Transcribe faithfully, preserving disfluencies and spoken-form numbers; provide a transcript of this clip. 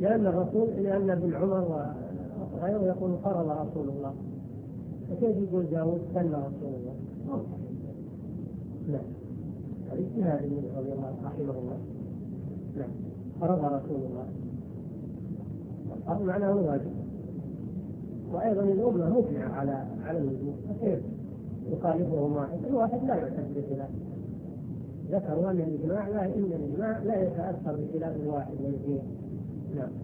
لأن الرسول لأن ابن عمر وغيره يقول فرض رسول الله، فكيف يقول داود سن رسول الله؟ نعم، هذا اجتهاد رضي الله رحمه الله. نعم، فرض رسول الله، الفرض معناه واجب، وأيضا الأمة مجمعة على على الوجوب، فكيف يخالفهم واحد؟ الواحد لا يعتد بخلاف. ذكروا أن الإجماع لا إن الإجماع لا يتأثر بخلاف الواحد والاثنين. نعم.